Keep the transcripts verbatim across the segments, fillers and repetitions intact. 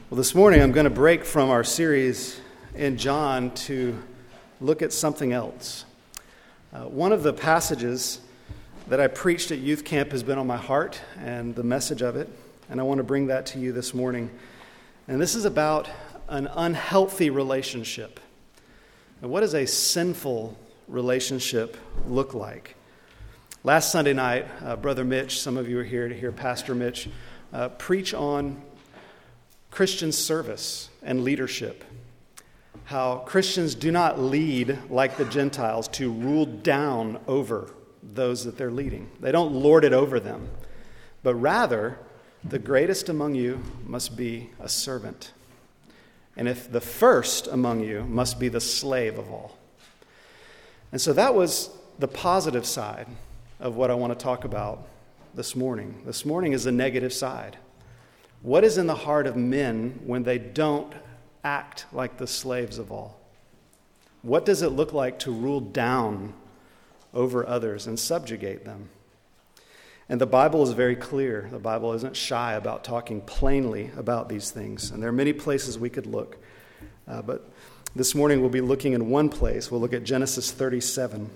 Well, this morning I'm going to break from our series in John to look at something else. Uh, one of the passages that I preached at youth camp has been on my heart and the message of it, and I want to bring that to you this morning. And this is about an unhealthy relationship. And what does a sinful relationship look like? Last Sunday night, uh, Brother Mitch, some of you are here to hear Pastor Mitch uh, preach on Christian service and leadership. How Christians do not lead like the Gentiles to rule down over those that they're leading. They don't lord it over them, but rather the greatest among you must be a servant. And if the first among you must be the slave of all. And so that was the positive side of what I want to talk about this morning. This morning is the negative side. What is in the heart of men when they don't act like the slaves of all? What does it look like to rule down over others and subjugate them? And the Bible is very clear. The Bible isn't shy about talking plainly about these things. And there are many places we could look. Uh, but this morning we'll be looking in one place. We'll look at Genesis thirty-seven.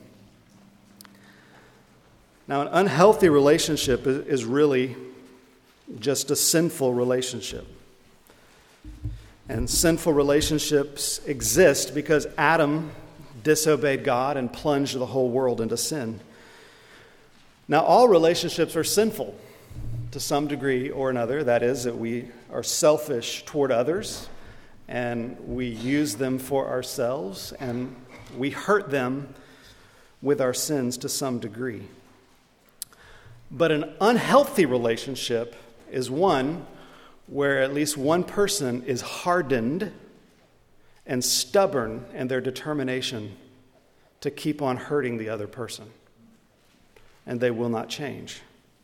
Now, an unhealthy relationship is really just a sinful relationship. And sinful relationships exist because Adam disobeyed God and plunged the whole world into sin. Now, all relationships are sinful to some degree or another. That is, that we are selfish toward others and we use them for ourselves and we hurt them with our sins to some degree. But an unhealthy relationship is one where at least one person is hardened and stubborn in their determination to keep on hurting the other person. And they will not change.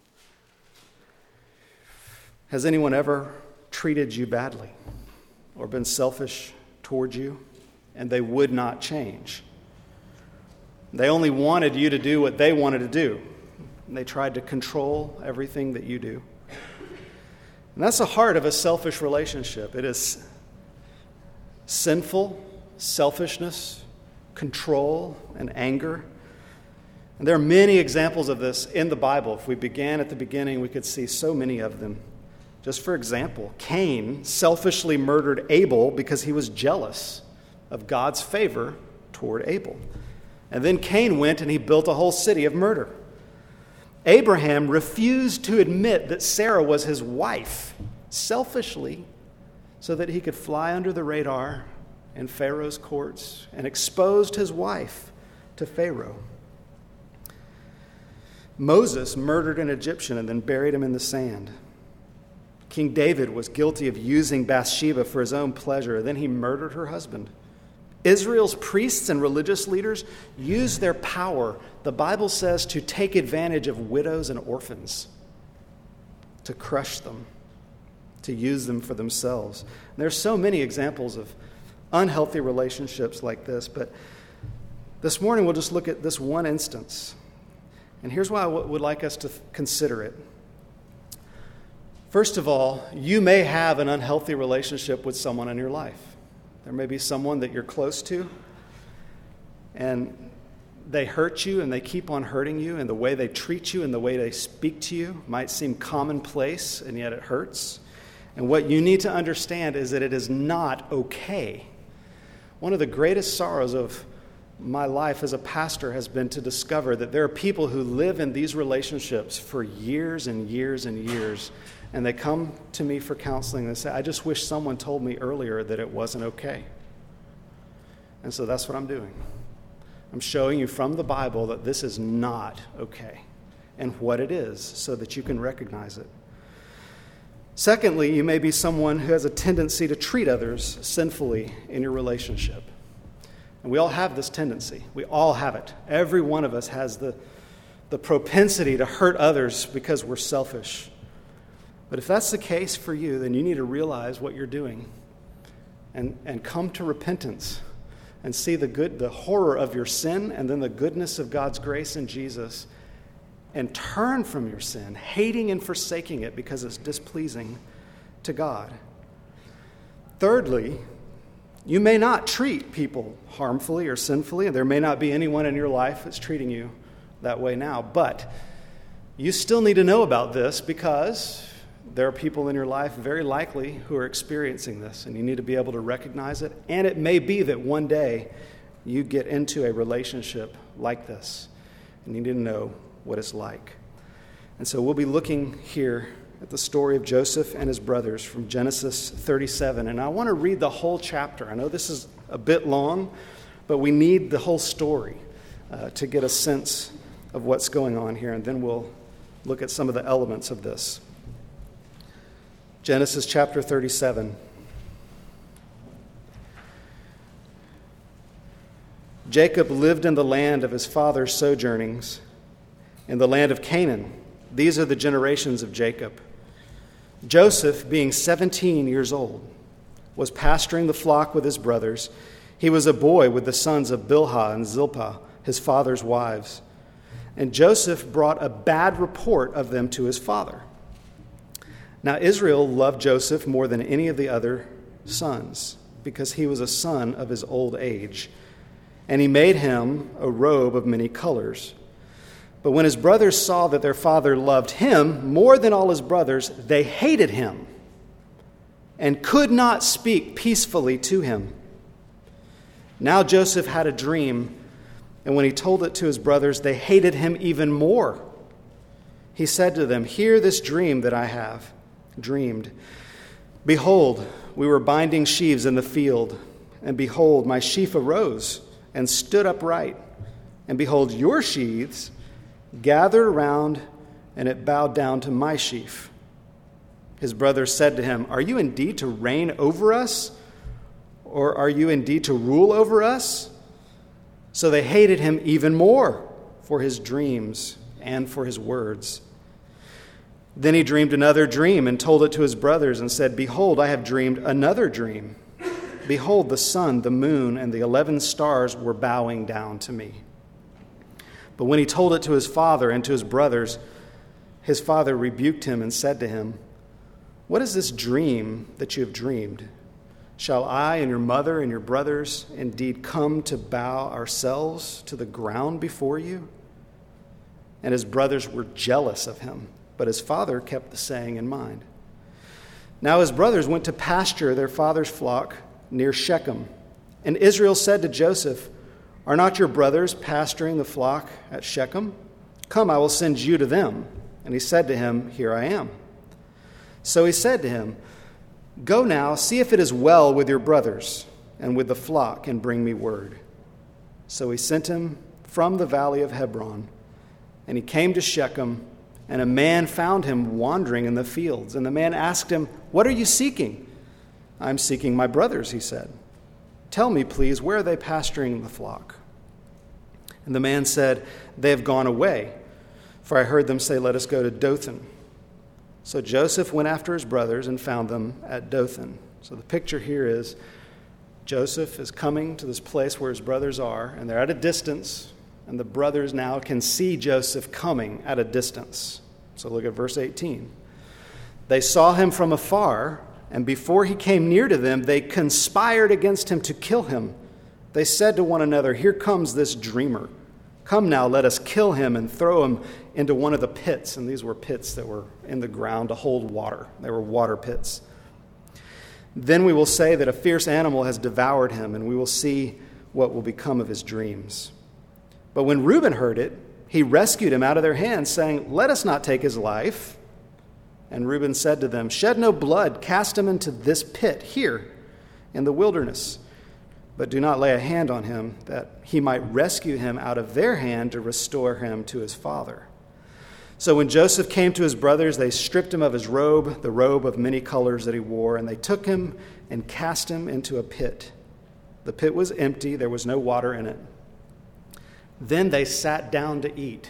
Has anyone ever treated you badly or been selfish toward you and they would not change? They only wanted you to do what they wanted to do. And they tried to control everything that you do. And that's the heart of a selfish relationship. It is sinful, selfishness, control, and anger. And there are many examples of this in the Bible. If we began at the beginning, we could see so many of them. Just for example, Cain selfishly murdered Abel because he was jealous of God's favor toward Abel. And then Cain went and he built a whole city of murder. Abraham refused to admit that Sarah was his wife, selfishly, so that he could fly under the radar in Pharaoh's courts, and exposed his wife to Pharaoh. Moses murdered an Egyptian and then buried him in the sand. King David was guilty of using Bathsheba for his own pleasure, then he murdered her husband. Israel's priests and religious leaders used their power, the Bible says, to take advantage of widows and orphans, to crush them, to use them for themselves. And there are so many examples of unhealthy relationships like this, but this morning we'll just look at this one instance. And here's why I w- would like us to th- consider it. First of all, you may have an unhealthy relationship with someone in your life. There may be someone that you're close to, and they hurt you, and they keep on hurting you, and the way they treat you and the way they speak to you might seem commonplace, and yet it hurts. And what you need to understand is that it is not okay. One of the greatest sorrows of my life as a pastor has been to discover that there are people who live in these relationships for years and years and years, and they come to me for counseling and they say, I just wish someone told me earlier that it wasn't okay. And so that's what I'm doing. I'm showing you from the Bible that this is not okay and what it is so that you can recognize it. Secondly, you may be someone who has a tendency to treat others sinfully in your relationship. And we all have this tendency. We all have it. Every one of us has the, the propensity to hurt others because we're selfish. But if that's the case for you, then you need to realize what you're doing and, and come to repentance and see the good, the horror of your sin and then the goodness of God's grace in Jesus, and turn from your sin, hating and forsaking it because it's displeasing to God. Thirdly, you may not treat people harmfully or sinfully, and there may not be anyone in your life that's treating you that way now, but you still need to know about this because there are people in your life very likely who are experiencing this, and you need to be able to recognize it. And it may be that one day you get into a relationship like this, and you need to know what it's like. And so we'll be looking here at the story of Joseph and his brothers from Genesis thirty-seven. And I want to read the whole chapter. I know this is a bit long, but we need the whole story uh, to get a sense of what's going on here, and then we'll look at some of the elements of this. Genesis chapter thirty-seven. Jacob lived in the land of his father's sojournings, in the land of Canaan. These are the generations of Jacob. Joseph, being seventeen years old, was pasturing the flock with his brothers. He was a boy with the sons of Bilhah and Zilpah, his father's wives. And Joseph brought a bad report of them to his father. Now Israel loved Joseph more than any of the other sons, because he was a son of his old age. And he made him a robe of many colors. But when his brothers saw that their father loved him more than all his brothers, they hated him and could not speak peacefully to him. Now Joseph had a dream, and when he told it to his brothers, they hated him even more. He said to them, "Hear this dream that I have dreamed. Behold, we were binding sheaves in the field, and behold, my sheaf arose and stood upright. And behold, your sheaves gathered around, and it bowed down to my sheaf." His brothers said to him, "Are you indeed to reign over us? Or are you indeed to rule over us?" So they hated him even more for his dreams and for his words. Then he dreamed another dream and told it to his brothers and said, "Behold, I have dreamed another dream. Behold, the sun, the moon, and the eleven stars were bowing down to me." But when he told it to his father and to his brothers, his father rebuked him and said to him, "What is this dream that you have dreamed? Shall I and your mother and your brothers indeed come to bow ourselves to the ground before you?" And his brothers were jealous of him, but his father kept the saying in mind. Now his brothers went to pasture their father's flock near Shechem. And Israel said to Joseph, "Are not your brothers pasturing the flock at Shechem? Come, I will send you to them." And he said to him, "Here I am." So he said to him, "Go now, see if it is well with your brothers and with the flock, and bring me word." So he sent him from the valley of Hebron, and he came to Shechem, and a man found him wandering in the fields. And the man asked him, "What are you seeking?" "I'm seeking my brothers," he said. "Tell me, please, where are they pasturing the flock?" And the man said, "They have gone away, for I heard them say, 'Let us go to Dothan.'" So Joseph went after his brothers and found them at Dothan. So the picture here is Joseph is coming to this place where his brothers are, and they're at a distance, and the brothers now can see Joseph coming at a distance. So look at verse eighteen. "They saw him from afar, and before he came near to them, they conspired against him to kill him. They said to one another, 'Here comes this dreamer. Come now, let us kill him and throw him into one of the pits.'" And these were pits that were in the ground to hold water. They were water pits. "Then we will say that a fierce animal has devoured him, and we will see what will become of his dreams." But when Reuben heard it, he rescued him out of their hands, saying, "Let us not take his life." And Reuben said to them, "Shed no blood, cast him into this pit here in the wilderness. But do not lay a hand on him, that he might rescue him out of their hand to restore him to his father." So when Joseph came to his brothers, they stripped him of his robe, the robe of many colors that he wore, and they took him and cast him into a pit. The pit was empty, there was no water in it. Then they sat down to eat.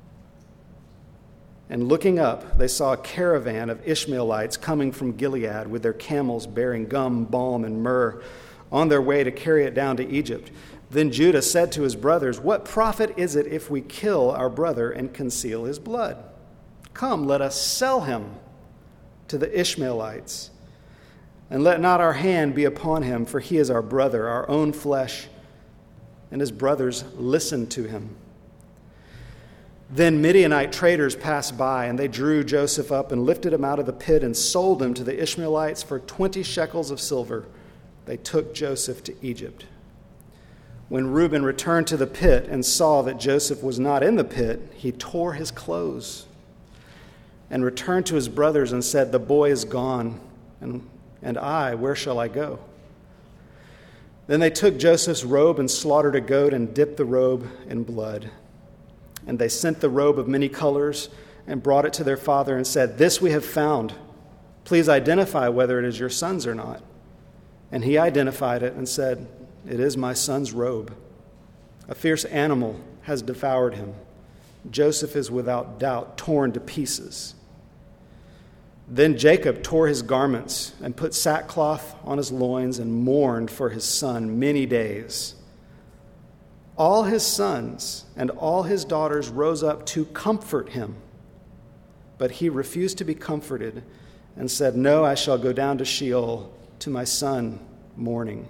And looking up, they saw a caravan of Ishmaelites coming from Gilead with their camels bearing gum, balm, and myrrh, on their way to carry it down to Egypt. Then Judah said to his brothers, "What profit is it if we kill our brother and conceal his blood? Come, let us sell him to the Ishmaelites, And let not our hand be upon him, for he is our brother, our own flesh. And his brothers listened to him. Then Midianite traders passed by, and they drew Joseph up and lifted him out of the pit and sold him to the Ishmaelites for twenty shekels of silver. They took Joseph to Egypt. When Reuben returned to the pit and saw that Joseph was not in the pit, he tore his clothes and returned to his brothers and said, "The boy is gone, and, and I, where shall I go?" Then they took Joseph's robe and slaughtered a goat and dipped the robe in blood. And they sent the robe of many colors and brought it to their father and said, "This we have found. Please identify whether it is your son's or not." And he identified it and said, "It is my son's robe. A fierce animal has devoured him. Joseph is without doubt torn to pieces." Then Jacob tore his garments and put sackcloth on his loins and mourned for his son many days. All his sons and all his daughters rose up to comfort him, but he refused to be comforted and said, "No, I shall go down to Sheol to my son mourning."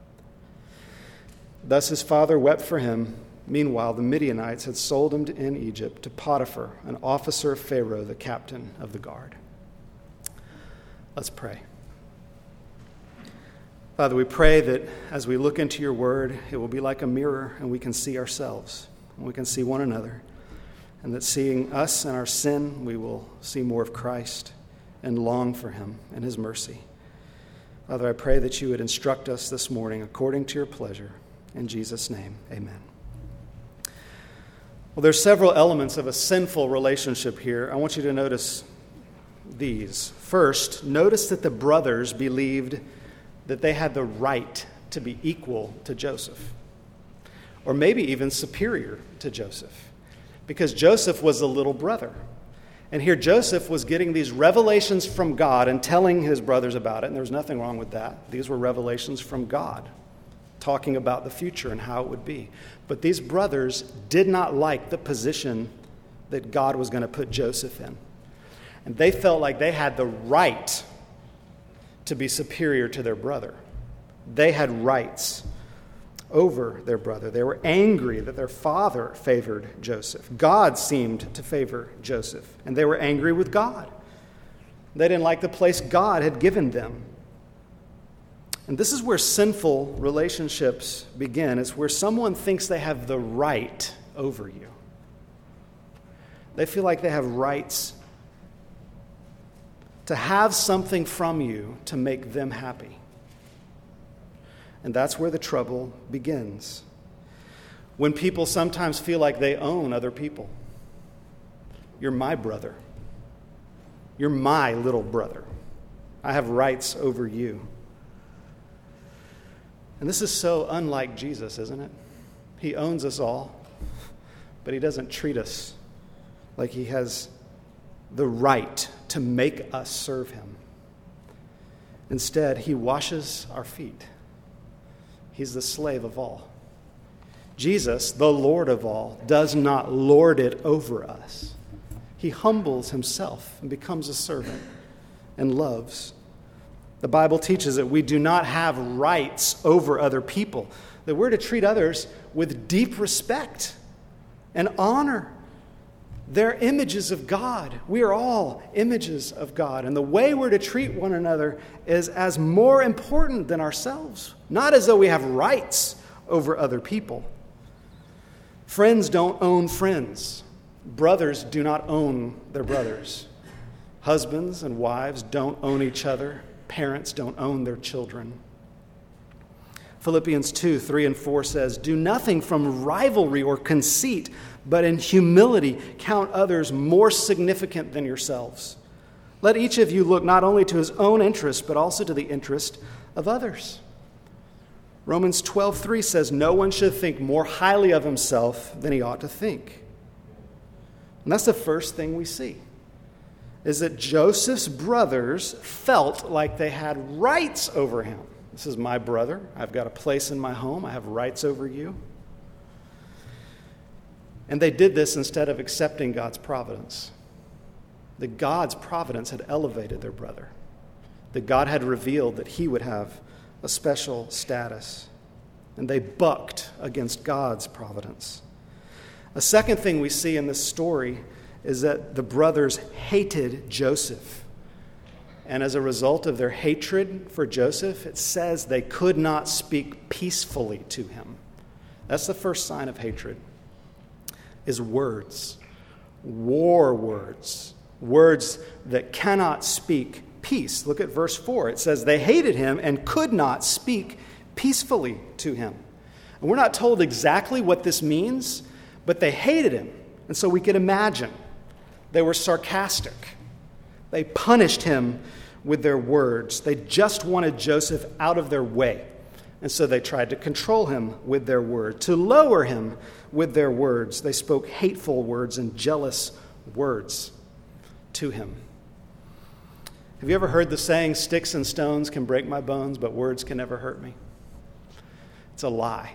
Thus his father wept for him. Meanwhile, the Midianites had sold him in Egypt to Potiphar, an officer of Pharaoh, the captain of the guard. Let's pray. Father, we pray that as we look into your word, it will be like a mirror and we can see ourselves, and we can see one another, and that seeing us and our sin, we will see more of Christ and long for him and his mercy. Father, I pray that you would instruct us this morning according to your pleasure. In Jesus' name, amen. Well, there's several elements of a sinful relationship here. I want you to notice these. First, notice that the brothers believed that they had the right to be equal to Joseph, or maybe even superior to Joseph, because Joseph was the little brother. And here Joseph was getting these revelations from God and telling his brothers about it, and there was nothing wrong with that. These were revelations from God, talking about the future and how it would be. But these brothers did not like the position that God was going to put Joseph in. And they felt like they had the right to be superior to their brother. They had rights over their brother. They were angry that their father favored Joseph. God seemed to favor Joseph, and they were angry with God. They didn't like the place God had given them. And this is where sinful relationships begin. It's where someone thinks they have the right over you. They feel like they have rights to have something from you to make them happy. And that's where the trouble begins. When people sometimes feel like they own other people. You're my brother. You're my little brother. I have rights over you. And this is so unlike Jesus, isn't it? He owns us all, but he doesn't treat us like he has the right to make us serve him. Instead, he washes our feet. He's the slave of all. Jesus, the Lord of all, does not lord it over us. He humbles himself and becomes a servant and loves. The Bible teaches that we do not have rights over other people, that we're to treat others with deep respect and honor. They're images of God. We are all images of God. And the way we're to treat one another is as more important than ourselves, not as though we have rights over other people. Friends don't own friends. Brothers do not own their brothers. Husbands and wives don't own each other. Parents don't own their children. Philippians two, three and four says, "Do nothing from rivalry or conceit, but in humility count others more significant than yourselves. Let each of you look not only to his own interest, but also to the interest of others." Romans twelve, three says, "No one should think more highly of himself than he ought to think." And that's the first thing we see, is that Joseph's brothers felt like they had rights over him. This is my brother. I've got a place in my home. I have rights over you. And they did this instead of accepting God's providence. That God's providence had elevated their brother. that God had revealed that he would have a special status. And they bucked against God's providence. A second thing we see in this story is that the brothers hated Joseph. And as a result of their hatred for Joseph, it says they could not speak peacefully to him. That's the first sign of hatred, is words, war words, words that cannot speak peace. Look at verse four. It says they hated him and could not speak peacefully to him. And we're not told exactly what this means, but they hated him. And so we can imagine they were sarcastic. They punished him with their words. They just wanted Joseph out of their way. And so they tried to control him with their word, to lower him with their words. They spoke hateful words and jealous words to him. Have you ever heard the saying, sticks and stones can break my bones, but words can never hurt me? It's a lie.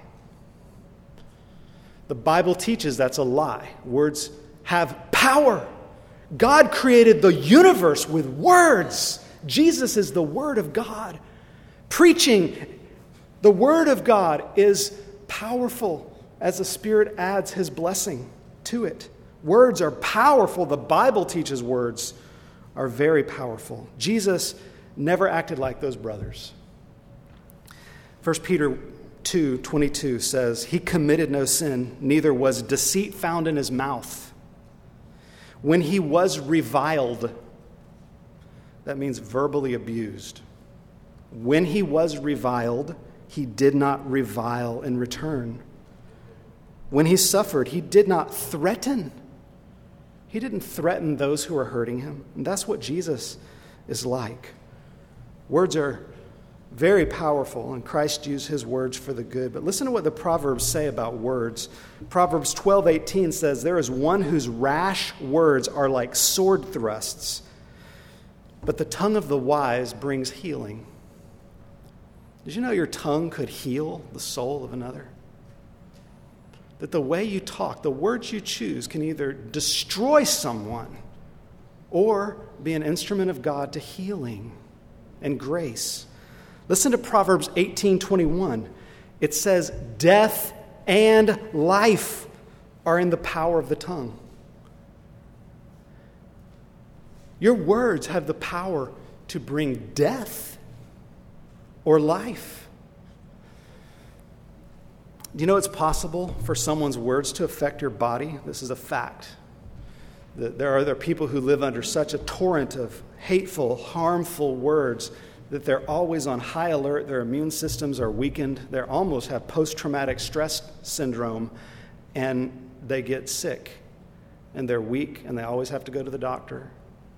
The Bible teaches that's a lie. Words have power. God created the universe with words. Jesus is the Word of God. Preaching the Word of God is powerful as the Spirit adds His blessing to it. Words are powerful. The Bible teaches words are very powerful. Jesus never acted like those brothers. First Peter two twenty-two says, he committed no sin, neither was deceit found in his mouth. When he was reviled, that means verbally abused. When he was reviled, he did not revile in return. When he suffered, he did not threaten. He didn't threaten those who were hurting him. And that's what Jesus is like. Words are very powerful, and Christ used his words for the good. But listen to what the Proverbs say about words. Proverbs twelve eighteen says, there is one whose rash words are like sword thrusts, but the tongue of the wise brings healing. Did you know your tongue could heal the soul of another? That the way you talk, the words you choose, can either destroy someone or be an instrument of God to healing and grace. Listen to Proverbs eighteen twenty-one. It says, death and life are in the power of the tongue. Your words have the power to bring death or life. Do you know it's possible for someone's words to affect your body? This is a fact. There are other people who live under such a torrent of hateful, harmful words that they're always on high alert. Their immune systems are weakened. They almost have post-traumatic stress syndrome, and they get sick, and they're weak, and they always have to go to the doctor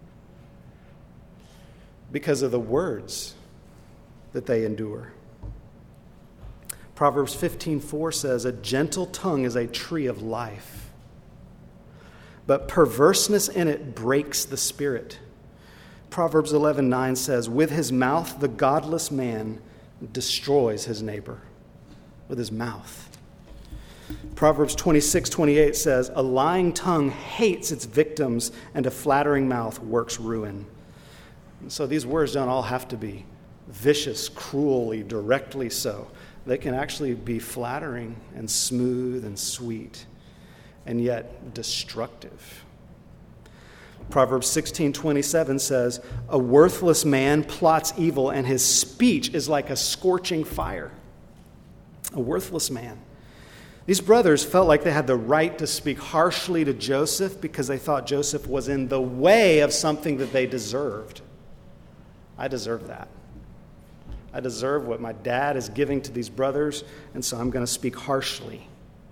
because of the words that they endure. Proverbs fifteen four says, a gentle tongue is a tree of life, but perverseness in it breaks the spirit. Proverbs eleven nine says, with his mouth the godless man destroys his neighbor. With his mouth. Proverbs twenty-six twenty-eight says, a lying tongue hates its victims, and a flattering mouth works ruin. And so these words don't all have to be vicious, cruelly, directly so. They can actually be flattering and smooth and sweet, and yet destructive. Proverbs sixteen twenty-seven says, a worthless man plots evil, and his speech is like a scorching fire. A worthless man. These brothers felt like they had the right to speak harshly to Joseph because they thought Joseph was in the way of something that they deserved. I deserve that. I deserve what my dad is giving to these brothers, and so I'm going to speak harshly.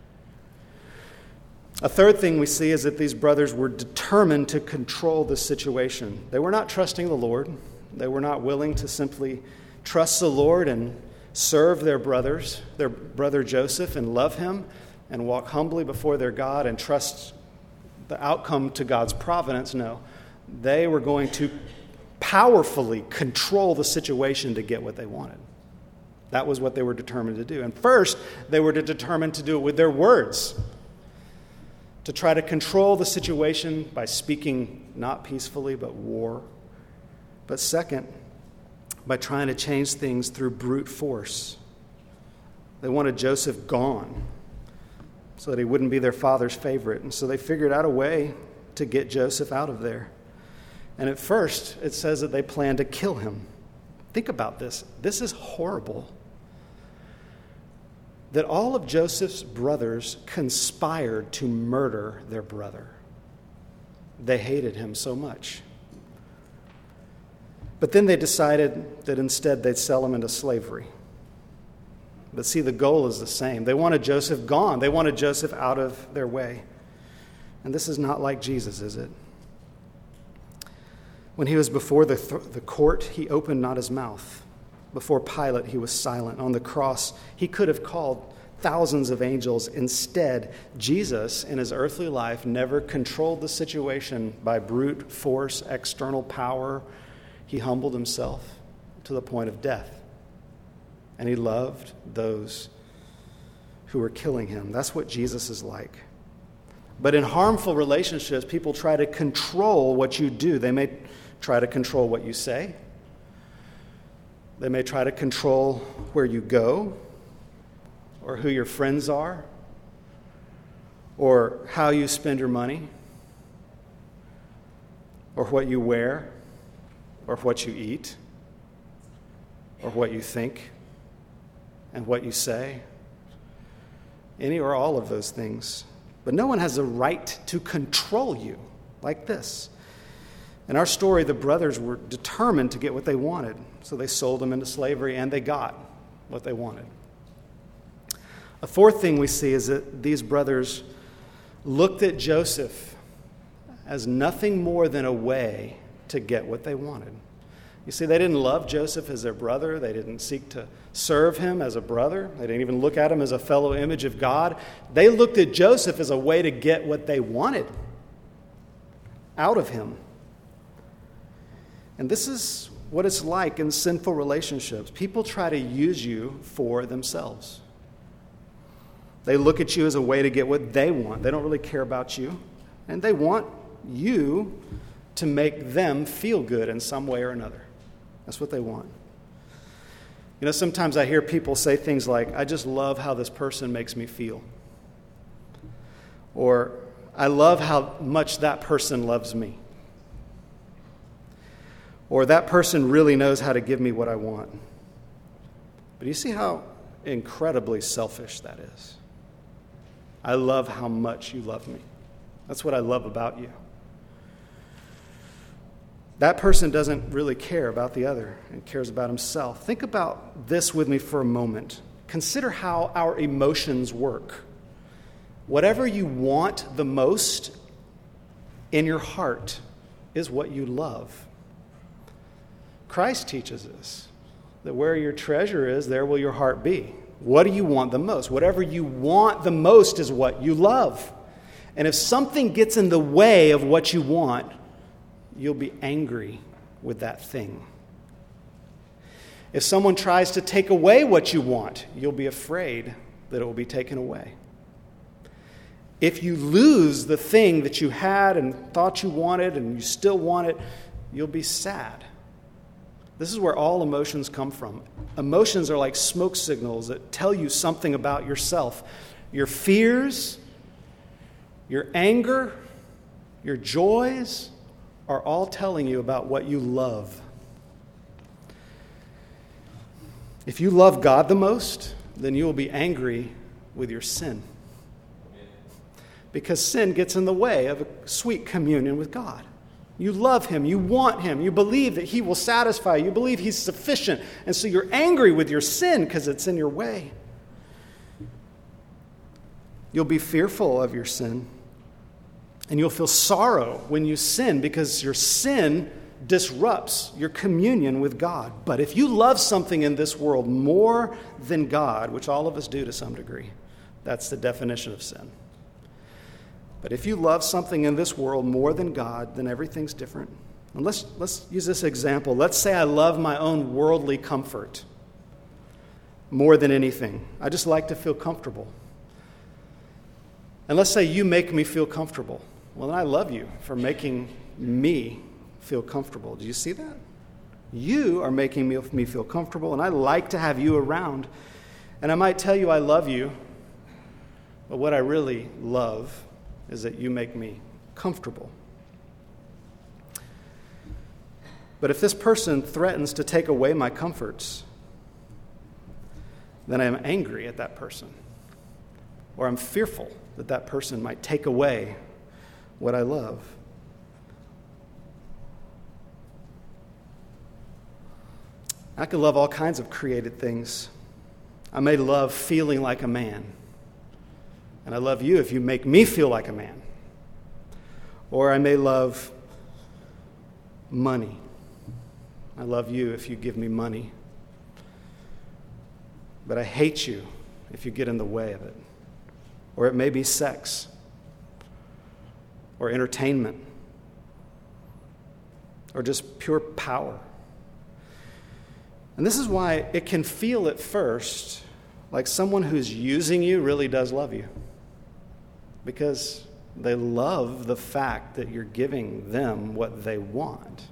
A third thing we see is that these brothers were determined to control the situation. They were not trusting the Lord. They were not willing to simply trust the Lord and serve their brothers, their brother Joseph, and love him and walk humbly before their God and trust the outcome to God's providence. No, they were going to powerfully control the situation to get what they wanted. That was what they were determined to do. And first, they were determined to do it with their words, to try to control the situation by speaking not peacefully but war. But second, by trying to change things through brute force. They wanted Joseph gone so that he wouldn't be their father's favorite. And so they figured out a way to get Joseph out of there. And at first, it says that they planned to kill him. Think about this. This is horrible. That all of Joseph's brothers conspired to murder their brother. They hated him so much. But then they decided that instead they'd sell him into slavery. But see, the goal is the same. They wanted Joseph gone. They wanted Joseph out of their way. And this is not like Jesus, is it? When he was before the, th- the court, he opened not his mouth. Before Pilate, he was silent. On the cross, he could have called thousands of angels. Instead, Jesus, in his earthly life, never controlled the situation by brute force, external power. He humbled himself to the point of death. And he loved those who were killing him. That's what Jesus is like. But in harmful relationships, people try to control what you do. They may try to control what you say. They may try to control where you go, or who your friends are, or how you spend your money, or what you wear, or what you eat, or what you think, and what you say. Any or all of those things. But no one has the right to control you like this. In our story, the brothers were determined to get what they wanted. So they sold him into slavery, and they got what they wanted. A fourth thing we see is that these brothers looked at Joseph as nothing more than a way to get what they wanted. You see, they didn't love Joseph as their brother. They didn't seek to serve him as a brother. They didn't even look at him as a fellow image of God. They looked at Joseph as a way to get what they wanted out of him. And this is what it's like in sinful relationships. People try to use you for themselves. They look at you as a way to get what they want. They don't really care about you. And they want you to make them feel good in some way or another. That's what they want. You know, sometimes I hear people say things like, I just love how this person makes me feel. Or, I love how much that person loves me. Or, that person really knows how to give me what I want. But you see how incredibly selfish that is? I love how much you love me. That's what I love about you. That person doesn't really care about the other and cares about himself. Think about this with me for a moment. Consider how our emotions work. Whatever you want the most in your heart is what you love. Christ teaches us that where your treasure is, there will your heart be. What do you want the most? Whatever you want the most is what you love. And if something gets in the way of what you want, you'll be angry with that thing. If someone tries to take away what you want, you'll be afraid that it will be taken away. If you lose the thing that you had and thought you wanted and you still want it, you'll be sad. This is where all emotions come from. Emotions are like smoke signals that tell you something about yourself. Your fears, your anger, your joys are all telling you about what you love. If you love God the most, then you will be angry with your sin. Because sin gets in the way of a sweet communion with God. You love him, you want him, you believe that he will satisfy you, you believe he's sufficient, and so you're angry with your sin because it's in your way. You'll be fearful of your sin. And you'll feel sorrow when you sin because your sin disrupts your communion with God. But if you love something in this world more than God, which all of us do to some degree, that's the definition of sin. But if you love something in this world more than God, then everything's different. And let's, let's use this example. Let's say I love my own worldly comfort more than anything. I just like to feel comfortable. And let's say you make me feel comfortable. Well, then I love you for making me feel comfortable. Do you see that? You are making me, me feel comfortable, and I like to have you around. And I might tell you I love you, but what I really love is that you make me comfortable. But if this person threatens to take away my comforts, then I am angry at that person, or I'm fearful that that person might take away what I love. I could love all kinds of created things. I may love feeling like a man, and I love you if you make me feel like a man. Or I may love money. I love you if you give me money. But I hate you if you get in the way of it. Or it may be sex, or entertainment, or just pure power. And this is why it can feel at first like someone who's using you really does love you, because they love the fact that you're giving them what they want.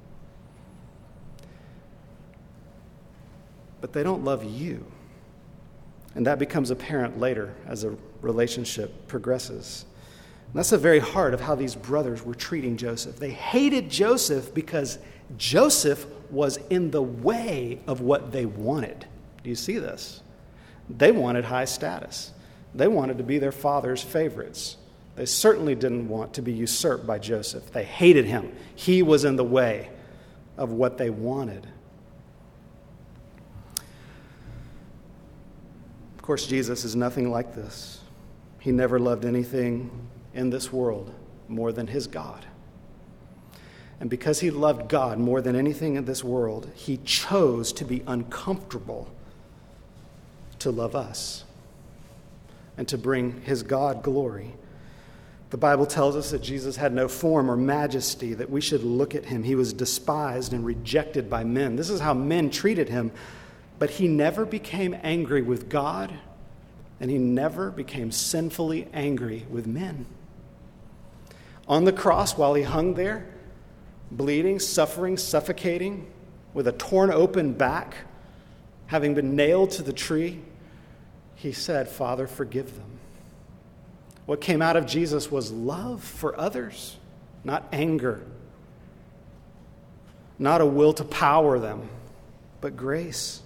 But they don't love you. And that becomes apparent later as a relationship progresses. And that's the very heart of how these brothers were treating Joseph. They hated Joseph because Joseph was in the way of what they wanted. Do you see this? They wanted high status. They wanted to be their father's favorites. They certainly didn't want to be usurped by Joseph. They hated him. He was in the way of what they wanted. Of course, Jesus is nothing like this. He never loved anything in this world more than his God. And because he loved God more than anything in this world, he chose to be uncomfortable to love us and to bring his God glory. The Bible tells us that Jesus had no form or majesty, that we should look at him. He was despised and rejected by men. This is how men treated him. But he never became angry with God, and he never became sinfully angry with men. On the cross, while he hung there, bleeding, suffering, suffocating, with a torn open back, having been nailed to the tree, he said, "Father, forgive them." What came out of Jesus was love for others, not anger, not a will to power them, but grace.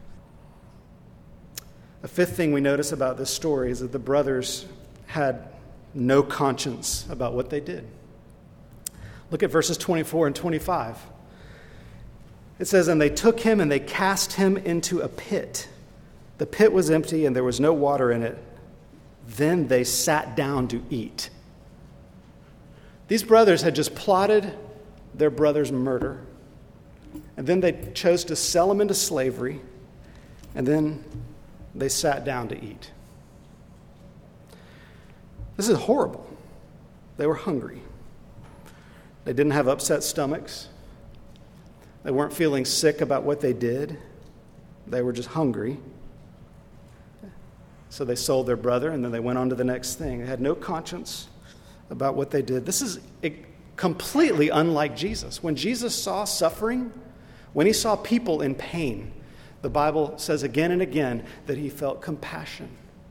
A fifth thing we notice about this story is that the brothers had no conscience about what they did. Look at verses twenty-four and twenty-five. It says, "And they took him and they cast him into a pit. The pit was empty and there was no water in it. Then they sat down to eat." These brothers had just plotted their brother's murder, and then they chose to sell him into slavery, and then they sat down to eat. This is horrible. They were hungry. They didn't have upset stomachs. They weren't feeling sick about what they did. They were just hungry. So they sold their brother, and then they went on to the next thing. They had no conscience about what they did. This is completely unlike Jesus. When Jesus saw suffering, when he saw people in pain, the Bible says again and again that he felt compassion.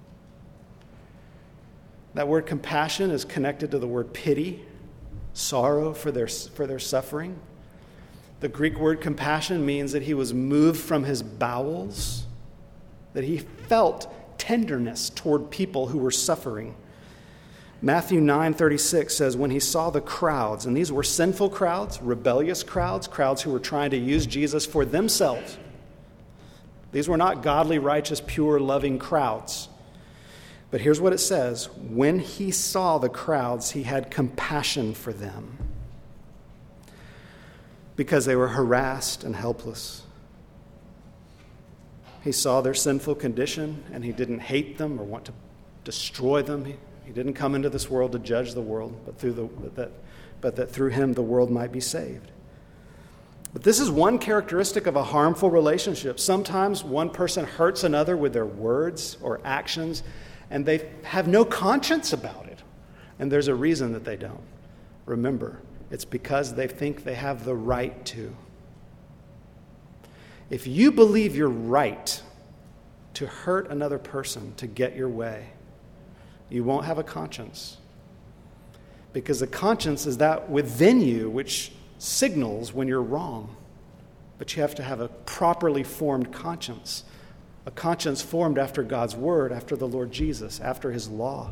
That word compassion is connected to the word pity, sorrow for their, for their suffering. The Greek word compassion means that he was moved from his bowels, that he felt tenderness toward people who were suffering. Matthew nine thirty-six says, when he saw the crowds, and these were sinful crowds, rebellious crowds, crowds who were trying to use Jesus for themselves. These were not godly, righteous, pure, loving crowds. But here's what it says. When he saw the crowds, he had compassion for them because they were harassed and helpless. He saw their sinful condition, and he didn't hate them or want to destroy them. He, he didn't come into this world to judge the world, but through the but that, but that through him the world might be saved. But this is one characteristic of a harmful relationship. Sometimes one person hurts another with their words or actions, and they have no conscience about it. And there's a reason that they don't. Remember, it's because they think they have the right to. If you believe you're right to hurt another person to get your way, you won't have a conscience. Because the conscience is that within you which signals when you're wrong. But you have to have a properly formed conscience, a conscience formed after God's word, after the Lord Jesus, after his law.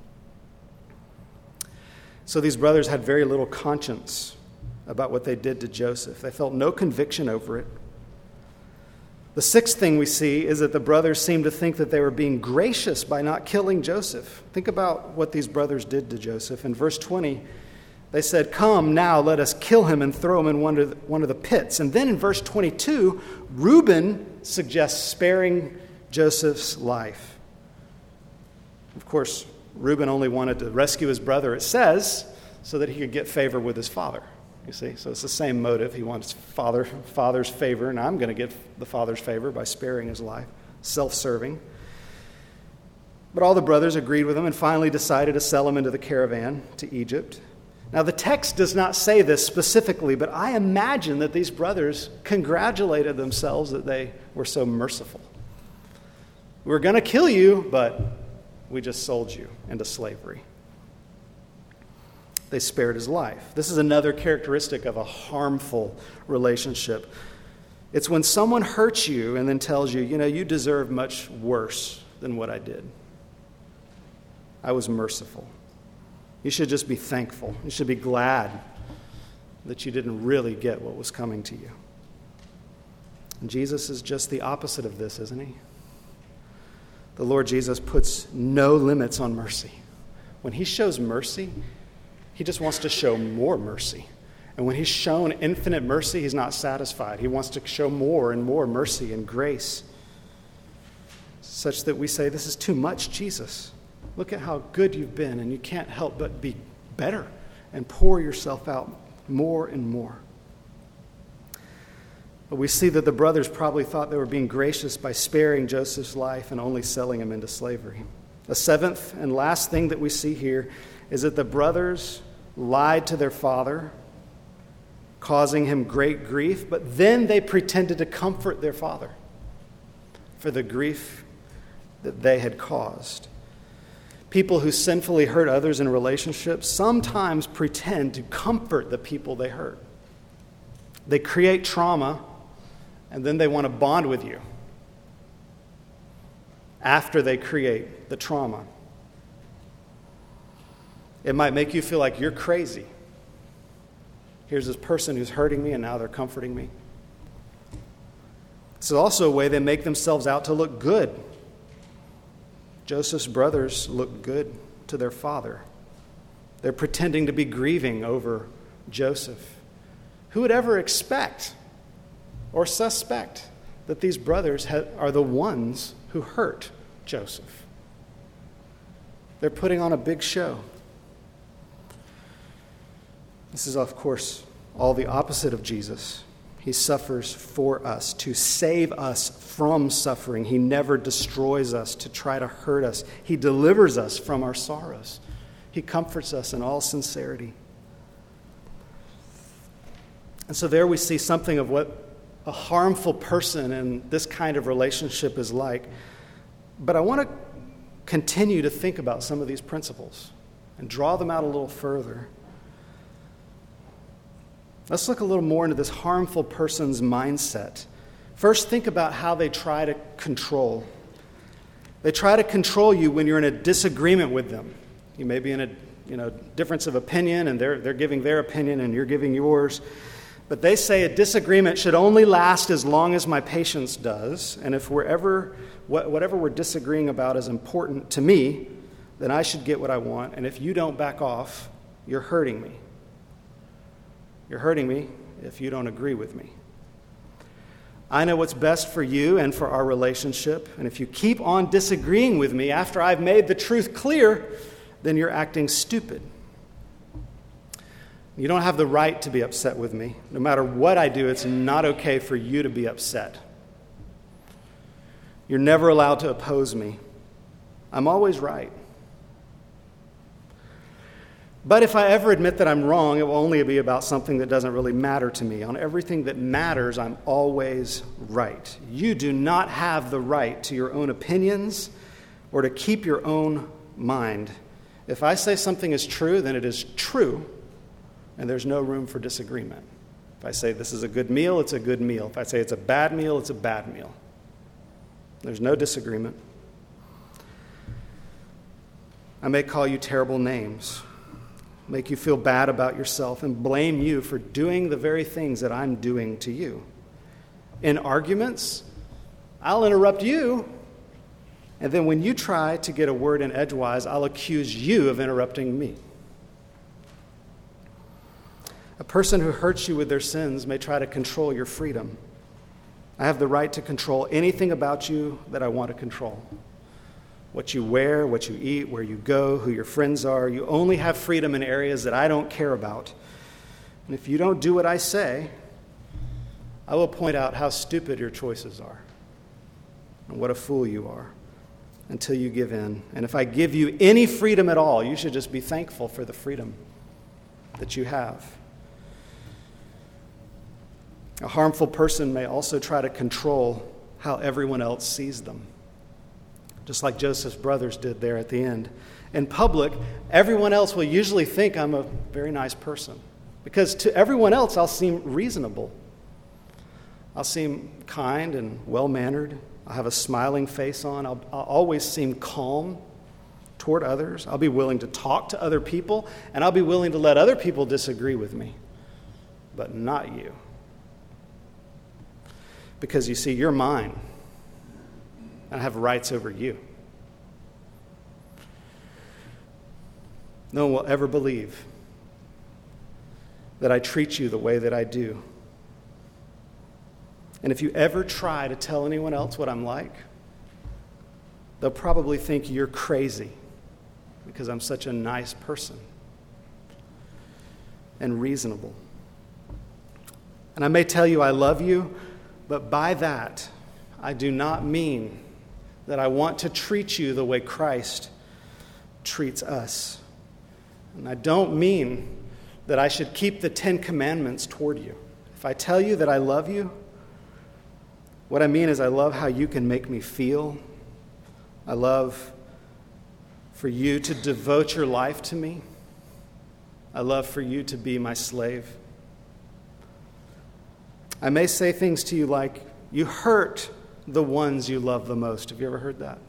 So these brothers had very little conscience about what they did to Joseph. They felt no conviction over it. The sixth thing we see is that the brothers seemed to think that they were being gracious by not killing Joseph. Think about what these brothers did to Joseph. In verse twenty, they said, "Come now, let us kill him and throw him in one of the, one of the pits." And then in verse twenty-two, Reuben suggests sparing Joseph's life. Of course, Reuben only wanted to rescue his brother, it says, so that he could get favor with his father. You see, so it's the same motive. He wants father, father's favor, and I'm going to get the father's favor by sparing his life. Self-serving. But all the brothers agreed with him and finally decided to sell him into the caravan to Egypt. Now, the text does not say this specifically, but I imagine that these brothers congratulated themselves that they were so merciful. We were going to kill you, but we just sold you into slavery. They spared his life. This is another characteristic of a harmful relationship. It's when someone hurts you and then tells you, you know, you deserve much worse than what I did. I was merciful. You should just be thankful. You should be glad that you didn't really get what was coming to you. And Jesus is just the opposite of this, isn't he? The Lord Jesus puts no limits on mercy. When he shows mercy, he just wants to show more mercy. And when he's shown infinite mercy, he's not satisfied. He wants to show more and more mercy and grace, such that we say, this is too much, Jesus. Look at how good you've been, and you can't help but be better and pour yourself out more and more. But we see that the brothers probably thought they were being gracious by sparing Joseph's life and only selling him into slavery. The seventh and last thing that we see here is that the brothers lied to their father, causing him great grief, but then they pretended to comfort their father for the grief that they had caused. People who sinfully hurt others in relationships sometimes pretend to comfort the people they hurt. They create trauma, and then they want to bond with you after they create the trauma. It might make you feel like you're crazy. Here's this person who's hurting me, and now they're comforting me. It's also a way they make themselves out to look good. Joseph's brothers look good to their father. They're pretending to be grieving over Joseph. Who would ever expect or suspect that these brothers ha- are the ones who hurt Joseph? They're putting on a big show. This is, of course, all the opposite of Jesus. He suffers for us, to save us from suffering. He never destroys us to try to hurt us. He delivers us from our sorrows. He comforts us in all sincerity. And so there we see something of what a harmful person in this kind of relationship is like. But I want to continue to think about some of these principles and draw them out a little further. Let's look a little more into this harmful person's mindset. First, think about how they try to control. They try to control you when you're in a disagreement with them. You may be in a you know difference of opinion, and they're they're giving their opinion and you're giving yours. But they say a disagreement should only last as long as my patience does, and if we're ever whatever we're disagreeing about is important to me, then I should get what I want. And if you don't back off, you're hurting me. You're hurting me if you don't agree with me. I know what's best for you and for our relationship, and if you keep on disagreeing with me after I've made the truth clear, then you're acting stupid. You don't have the right to be upset with me. No matter what I do, it's not okay for you to be upset. You're never allowed to oppose me. I'm always right. But if I ever admit that I'm wrong, it will only be about something that doesn't really matter to me. On everything that matters, I'm always right. You do not have the right to your own opinions or to keep your own mind. If I say something is true, then it is true, and there's no room for disagreement. If I say this is a good meal, it's a good meal. If I say it's a bad meal, it's a bad meal. There's no disagreement. I may call you terrible names, make you feel bad about yourself, and blame you for doing the very things that I'm doing to you. In arguments, I'll interrupt you, and then when you try to get a word in edgewise, I'll accuse you of interrupting me. A person who hurts you with their sins may try to control your freedom. I have the right to control anything about you that I want to control. What you wear, what you eat, where you go, who your friends are. You only have freedom in areas that I don't care about. And if you don't do what I say, I will point out how stupid your choices are and what a fool you are until you give in. And if I give you any freedom at all, you should just be thankful for the freedom that you have. A harmful person may also try to control how everyone else sees them, just like Joseph's brothers did there at the end. In public, everyone else will usually think I'm a very nice person, because to everyone else, I'll seem reasonable. I'll seem kind and well-mannered. I'll have a smiling face on. I'll, I'll always seem calm toward others. I'll be willing to talk to other people, and I'll be willing to let other people disagree with me, but not you. Because you see, you're mine, and I have rights over you. No one will ever believe that I treat you the way that I do. And if you ever try to tell anyone else what I'm like, they'll probably think you're crazy because I'm such a nice person and reasonable. And I may tell you I love you, but by that, I do not mean that I want to treat you the way Christ treats us. And I don't mean that I should keep the Ten Commandments toward you. If I tell you that I love you, what I mean is I love how you can make me feel. I love for you to devote your life to me. I love for you to be my slave. I may say things to you like, you hurt the ones you love the most. Have you ever heard that?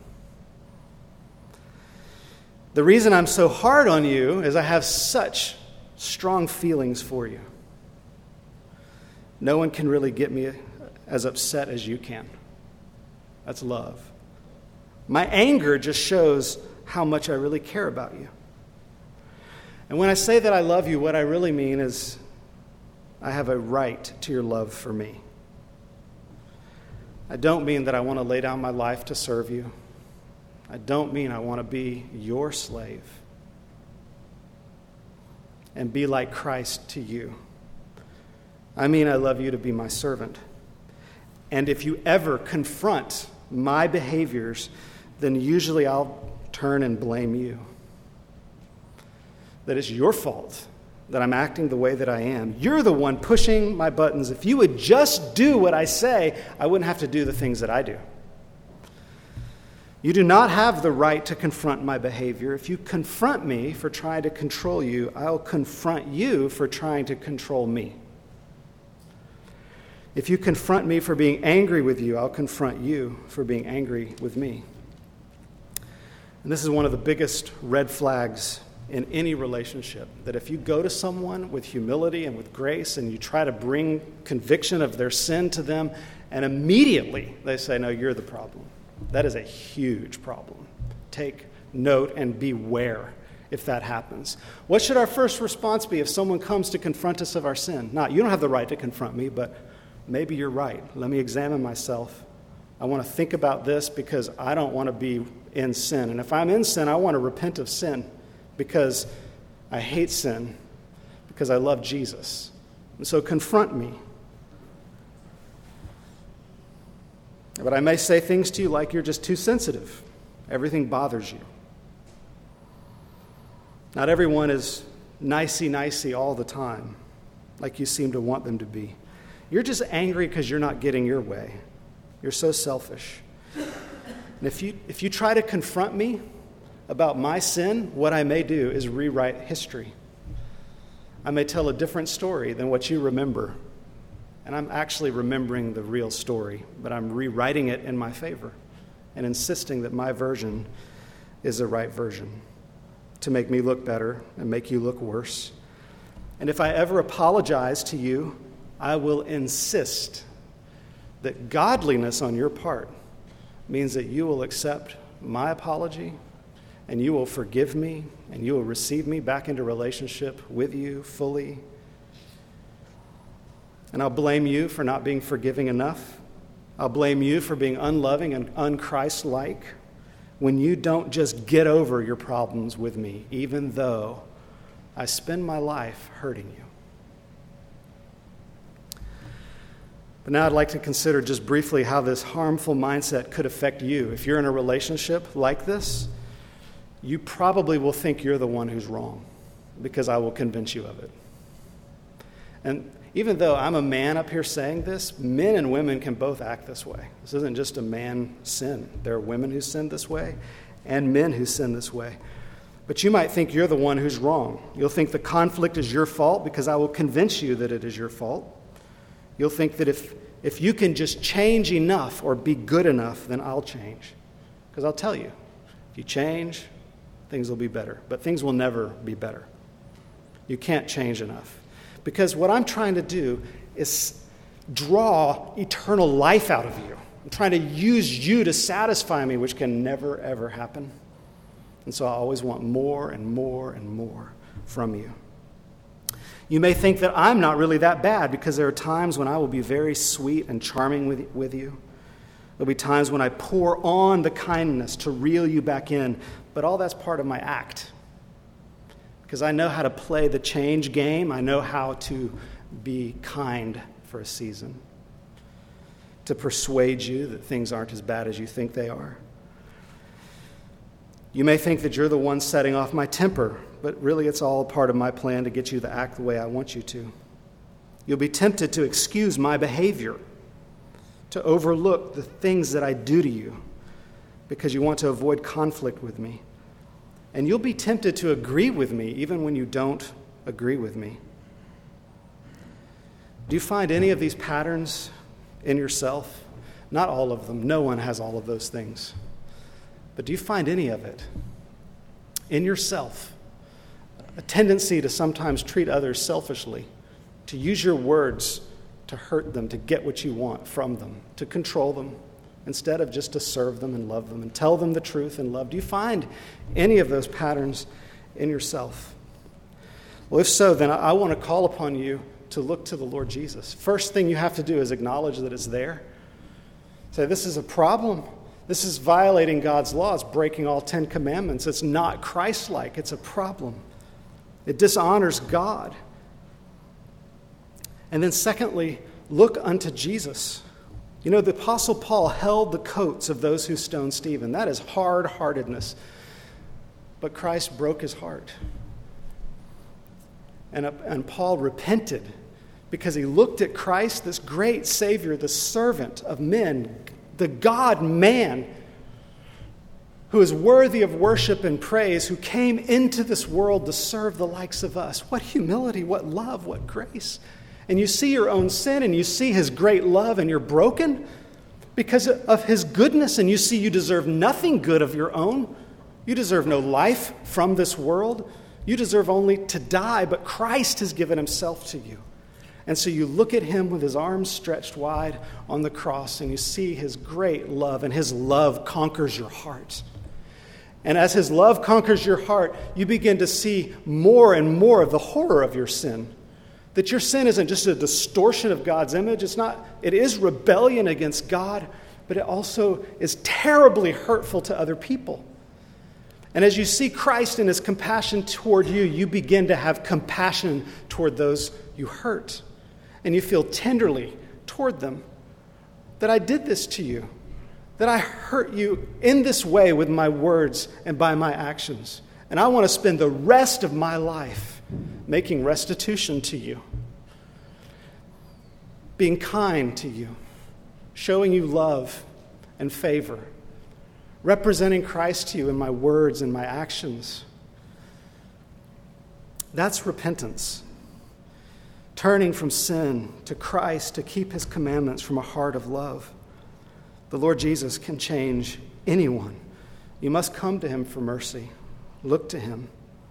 The reason I'm so hard on you is I have such strong feelings for you. No one can really get me as upset as you can. That's love. My anger just shows how much I really care about you. And when I say that I love you, what I really mean is I have a right to your love for me. I don't mean that I want to lay down my life to serve you. I don't mean I want to be your slave and be like Christ to you. I mean I love you to be my servant. And if you ever confront my behaviors, then usually I'll turn and blame you. That it's your fault that I'm acting the way that I am. You're the one pushing my buttons. If you would just do what I say, I wouldn't have to do the things that I do. You do not have the right to confront my behavior. If you confront me for trying to control you, I'll confront you for trying to control me. If you confront me for being angry with you, I'll confront you for being angry with me. And this is one of the biggest red flags in any relationship, that if you go to someone with humility and with grace and you try to bring conviction of their sin to them, and immediately they say, no, you're the problem. That is a huge problem. Take note and beware if that happens. What should our first response be if someone comes to confront us of our sin? Not, you don't have the right to confront me, but maybe you're right. Let me examine myself. I want to think about this because I don't want to be in sin. And if I'm in sin, I want to repent of sin because I hate sin, because I love Jesus. And so confront me. But I may say things to you like you're just too sensitive. Everything bothers you. Not everyone is nicey-nicey all the time, like you seem to want them to be. You're just angry because you're not getting your way. You're so selfish. And if you if you try to confront me about my sin, what I may do is rewrite history. I may tell a different story than what you remember. And I'm actually remembering the real story, but I'm rewriting it in my favor and insisting that my version is the right version to make me look better and make you look worse. And if I ever apologize to you, I will insist that godliness on your part means that you will accept my apology and you will forgive me and you will receive me back into relationship with you fully. And I'll blame you for not being forgiving enough. I'll blame you for being unloving and un-Christ-like when you don't just get over your problems with me, even though I spend my life hurting you. But now I'd like to consider just briefly how this harmful mindset could affect you. If you're in a relationship like this, you probably will think you're the one who's wrong because I will convince you of it. And even though I'm a man up here saying this, men and women can both act this way. This isn't just a man sin. There are women who sin this way and men who sin this way. But you might think you're the one who's wrong. You'll think the conflict is your fault because I will convince you that it is your fault. You'll think that if, if you can just change enough or be good enough, then I'll change. Because I'll tell you, if you change, things will be better. But things will never be better. You can't change enough. Because what I'm trying to do is draw eternal life out of you. I'm trying to use you to satisfy me, which can never, ever happen. And so I always want more and more and more from you. You may think that I'm not really that bad because there are times when I will be very sweet and charming with, with you. There'll be times when I pour on the kindness to reel you back in, but all that's part of my act. Because I know how to play the change game. I know how to be kind for a season. To persuade you that things aren't as bad as you think they are. You may think that you're the one setting off my temper, but really it's all part of my plan to get you to act the way I want you to. You'll be tempted to excuse my behavior, to overlook the things that I do to you, because you want to avoid conflict with me. And you'll be tempted to agree with me even when you don't agree with me. Do you find any of these patterns in yourself? Not all of them. No one has all of those things. But do you find any of it in yourself? A tendency to sometimes treat others selfishly, to use your words to hurt them, to get what you want from them, to control them, instead of just to serve them and love them and tell them the truth and love. Do you find any of those patterns in yourself? Well, if so, then I want to call upon you to look to the Lord Jesus. First thing you have to do is acknowledge that it's there. Say, this is a problem. This is violating God's laws, breaking all Ten Commandments. It's not Christ-like. It's a problem. It dishonors God. And then secondly, look unto Jesus. You know, the Apostle Paul held the coats of those who stoned Stephen. That is hard-heartedness. But Christ broke his heart. And, and Paul repented because he looked at Christ, this great Savior, the servant of men, the God-man, who is worthy of worship and praise, who came into this world to serve the likes of us. What humility, what love, what grace. And you see your own sin and you see his great love and you're broken because of his goodness, and you see you deserve nothing good of your own. You deserve no life from this world. You deserve only to die, but Christ has given himself to you. And so you look at him with his arms stretched wide on the cross and you see his great love, and his love conquers your heart. And as his love conquers your heart, you begin to see more and more of the horror of your sin. That your sin isn't just a distortion of God's image. It's not, it is rebellion against God, but it also is terribly hurtful to other people. And as you see Christ in his compassion toward you, you begin to have compassion toward those you hurt. And you feel tenderly toward them that I did this to you, that I hurt you in this way with my words and by my actions. And I want to spend the rest of my life making restitution to you, being kind to you, showing you love and favor, representing Christ to you in my words and my actions. That's repentance. Turning from sin to Christ to keep his commandments from a heart of love. The Lord Jesus can change anyone. You must come to him for mercy. Look to him.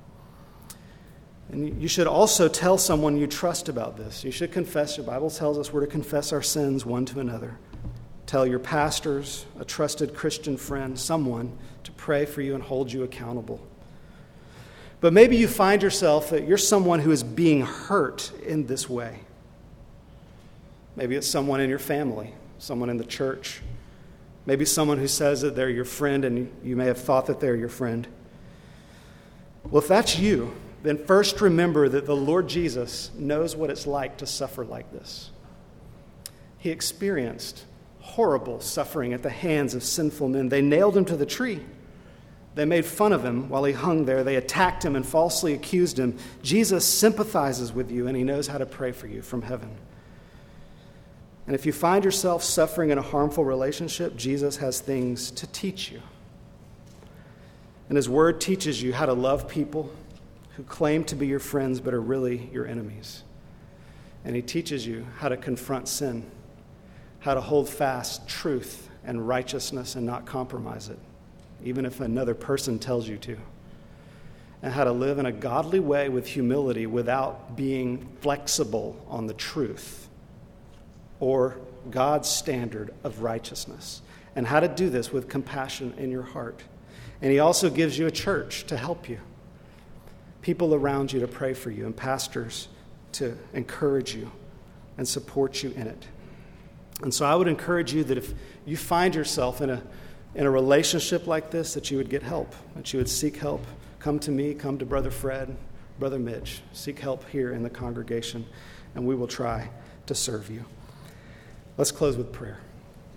And you should also tell someone you trust about this. You should confess. The Bible tells us we're to confess our sins one to another. Tell your pastors, a trusted Christian friend, someone to pray for you and hold you accountable. But maybe you find yourself that you're someone who is being hurt in this way. Maybe it's someone in your family, someone in the church. Maybe someone who says that they're your friend and you may have thought that they're your friend. Well, if that's you, then first remember that the Lord Jesus knows what it's like to suffer like this. He experienced horrible suffering at the hands of sinful men. They nailed him to the tree. They made fun of him while he hung there. They attacked him and falsely accused him. Jesus sympathizes with you, and he knows how to pray for you from heaven. And if you find yourself suffering in a harmful relationship, Jesus has things to teach you. And his word teaches you how to love people who claim to be your friends but are really your enemies. And he teaches you how to confront sin, how to hold fast truth and righteousness and not compromise it, even if another person tells you to, and how to live in a godly way with humility without being flexible on the truth or God's standard of righteousness, and how to do this with compassion in your heart. And he also gives you a church to help you, people around you to pray for you, and pastors to encourage you and support you in it. And so I would encourage you that if you find yourself in a in a relationship like this, that you would get help, that you would seek help. Come to me, come to Brother Fred, Brother Mitch. Seek help here in the congregation, and we will try to serve you. Let's close with prayer.